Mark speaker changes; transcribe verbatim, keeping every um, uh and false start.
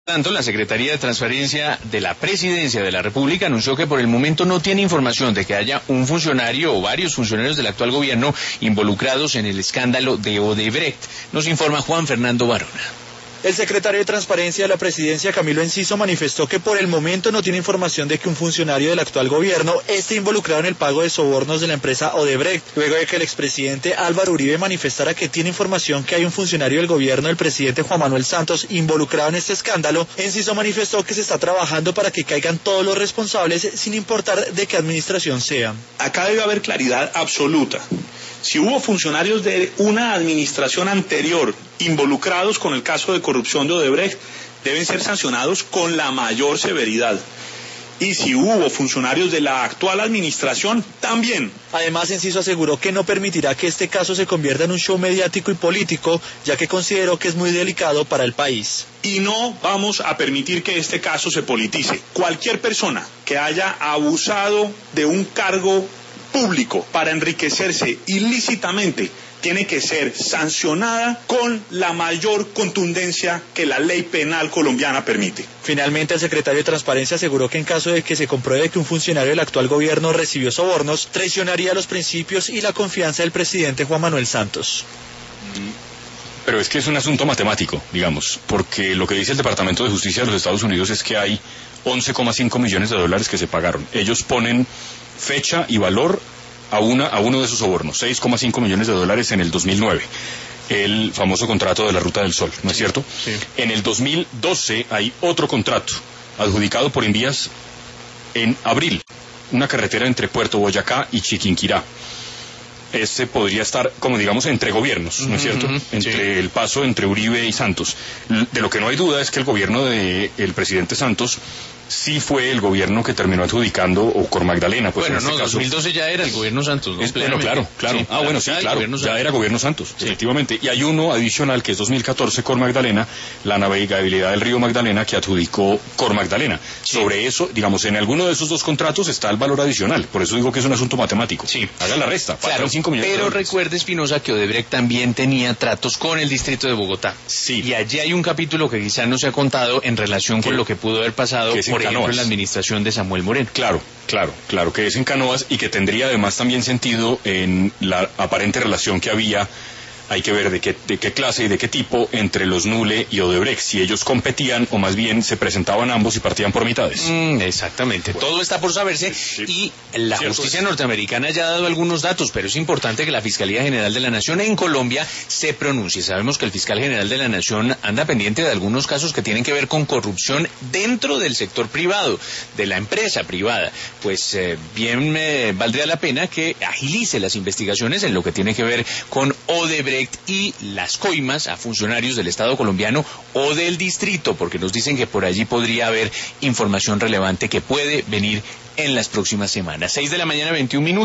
Speaker 1: Tanto, la Secretaría de Transparencia de la Presidencia de la República anunció que por el momento no tiene información de que haya un funcionario o varios funcionarios del actual gobierno involucrados en el escándalo de Odebrecht. Nos informa Juan Fernando Barona.
Speaker 2: El secretario de Transparencia de la Presidencia, Camilo Enciso, manifestó que por el momento no tiene información de que un funcionario del actual gobierno esté involucrado en el pago de sobornos de la empresa Odebrecht, luego de que el expresidente Álvaro Uribe manifestara que tiene información que hay un funcionario del gobierno del presidente Juan Manuel Santos involucrado en este escándalo. Enciso manifestó que se está trabajando para que caigan todos los responsables sin importar de qué administración sean.
Speaker 3: Acá debe haber claridad absoluta. Si hubo funcionarios de una administración anterior involucrados con el caso de corrupción de Odebrecht, deben ser sancionados con la mayor severidad. Y si hubo funcionarios de la actual administración, también.
Speaker 2: Además, Enciso aseguró que no permitirá que este caso se convierta en un show mediático y político, ya que consideró que es muy delicado para el país.
Speaker 3: Y no vamos a permitir que este caso se politice. Cualquier persona que haya abusado de un cargo público para enriquecerse ilícitamente tiene que ser sancionada con la mayor contundencia que la ley penal colombiana permite.
Speaker 2: Finalmente, el secretario de Transparencia aseguró que en caso de que se compruebe que un funcionario del actual gobierno recibió sobornos, traicionaría los principios y la confianza del presidente Juan Manuel Santos.
Speaker 4: Pero es que es un asunto matemático, digamos, porque lo que dice el Departamento de Justicia de los Estados Unidos es que hay once coma cinco millones de dólares que se pagaron. Ellos ponen fecha y valor a, una, a uno de esos sobornos, seis coma cinco millones de dólares en el dos mil nueve, el famoso contrato de la Ruta del Sol, ¿no es cierto?
Speaker 2: Sí.
Speaker 4: En el dos mil doce hay otro contrato adjudicado por Invías en abril, una carretera entre Puerto Boyacá y Chiquinquirá. Este podría estar, como digamos, entre gobiernos, ¿no es cierto?
Speaker 1: Uh-huh,
Speaker 4: entre
Speaker 1: sí.
Speaker 4: el paso entre Uribe y Santos. De lo que no hay duda es que el gobierno del presidente Santos sí fue el gobierno que terminó adjudicando, o Cor Magdalena, pues
Speaker 1: bueno,
Speaker 4: en este
Speaker 1: no,
Speaker 4: caso.
Speaker 1: dos mil doce ya era el gobierno Santos, ¿no?
Speaker 4: Es, bueno, claro, claro.
Speaker 1: Sí,
Speaker 4: ah, bueno, sí, claro. Ya era gobierno Santos, sí. Efectivamente. Y hay uno adicional que es dos mil catorce, Cor Magdalena, la navegabilidad del río Magdalena, que adjudicó Cor Magdalena. Sí. Sobre eso, digamos, en alguno de esos dos contratos está el valor adicional. Por eso digo que es un asunto matemático.
Speaker 1: Sí.
Speaker 4: Haga la resta.
Speaker 1: Claro,
Speaker 4: cinco millones
Speaker 1: pero
Speaker 4: de dólares.
Speaker 1: recuerde, Espinosa, que Odebrecht también tenía tratos con el distrito de Bogotá.
Speaker 4: Sí.
Speaker 1: Y allí hay un capítulo que quizá no se ha contado en relación con lo que pudo haber pasado, por ejemplo,
Speaker 4: Canoas.
Speaker 1: en la administración de Samuel Moreno.
Speaker 4: Claro, claro, claro que es en Canoas y que tendría además también sentido en la aparente relación que había. Hay que ver de qué, de qué clase y de qué tipo entre los Nule y Odebrecht, si ellos competían o más bien se presentaban ambos y partían por mitades.
Speaker 1: Mm, exactamente, bueno, todo está por saberse, sí, sí. Y la Cierto justicia es. norteamericana ya ha dado algunos datos, pero es importante que la Fiscalía General de la Nación en Colombia se pronuncie. Sabemos que el fiscal general de la Nación anda pendiente de algunos casos que tienen que ver con corrupción dentro del sector privado, de la empresa privada. Pues eh, bien eh, valdría la pena que agilice las investigaciones en lo que tiene que ver con Odebrecht y las coimas a funcionarios del Estado colombiano o del distrito, porque nos dicen que por allí podría haber información relevante que puede venir en las próximas semanas. Seis de la mañana, veintiún minutos.